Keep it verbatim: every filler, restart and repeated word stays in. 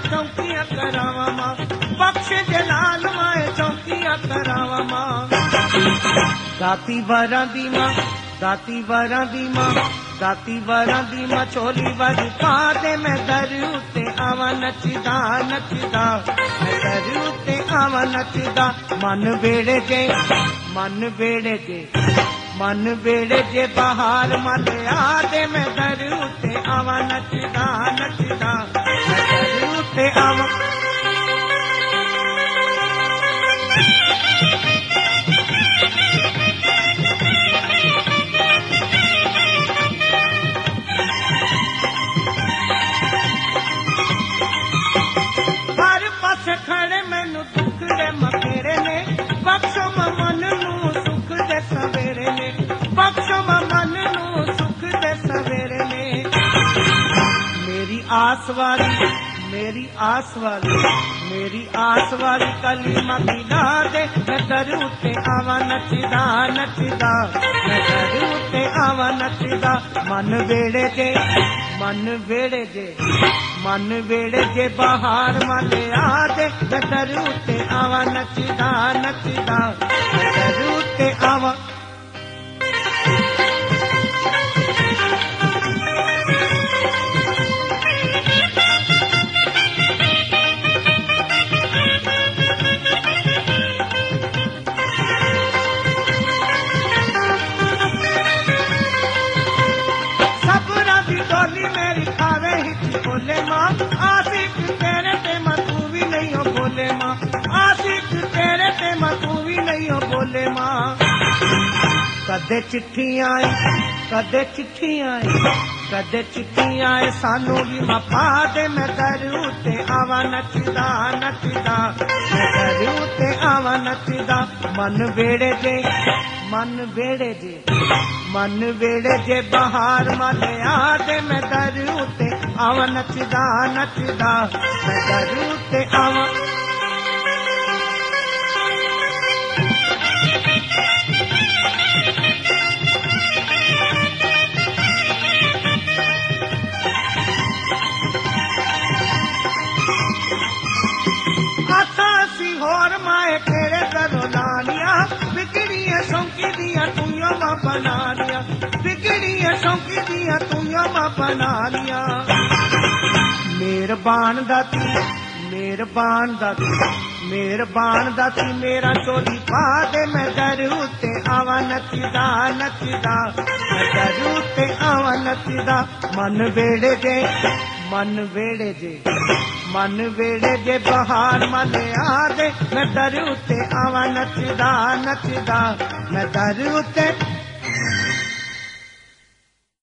चौकियां करावा मां, बख्श जलाल माए चौकियां करावा मां। दाती वरां दी मां, दाती वरां दी मां, दाती वरां दी मां चोली वरी पा दे। मैं दर उत्ते आवां नचदा नचदा, मैं दर उत्ते आवां नचदा। मन बेड़े जे, मन बेड़े जे, मन बेड़े जे बहार मल आदे। मैं दर उत्ते आवां नचदा नचदा, मैं दर उत्ते आवां। हर पासे खड़े मैनू दुख दे मखेरे ने, बख्शो मन नू सुख दे सवेरे ने, बख्शो मन नू सुख दे सवेरे ने। मेरी आस वाली, मेरी आस वाली, मेरी आस वाली कलीमा गिला दे। मैं दर उत्ते आवां नचदा नचदा, मैं दर उत्ते आवां नचदा। मन वेड़े जे, मन वेड़े जे, मन वेड़े जे बहार मल आदे। मैं दर उत्ते आवां नचदा नचदा, मैं दर उत्ते आवां। मेरी खावे हिच बोले मां, आशिक तेरे ते मैं तू भी नहीं हो बोले मां, आशिक तेरे ते मैं तू भी नहीं हो बोले मां। कदे चिट्ठी आई, कदे चिट्ठी आई, कदे चिट्ठी आए सानू भी मपा दे। मैं दर उत्ते आवां नचदा नचदा, मैं दर उत्ते आवां नचदा। मन वेड़े जे, मन वेड़े जे, मन वेड़े जे बहार मल आदे। मैं दर उत्ते आवां नचदा नचदा, मैं दर उत्ते आवां। आसी होर माए तेरे घरों लानिया, बिगड़ी है सौंकी दिया तुइयों मां बना लिया, बिगड़ी है सौंकी दिया तुइयों मां बना लिया। मेहरबान दाती, मेहरबान दाती, मेहरबान दाती मेरा चोली पा दे। मैं दर उत्ते आवां नचदा नचदा, मैं दर उत्ते आवां नचदा। मन वेड़े जे, मन वेड़े जे, मन वेड़े जे बहार मल आदे। मैं दर उत्ते आवां नचदा नचदा, मैं दर उत्ते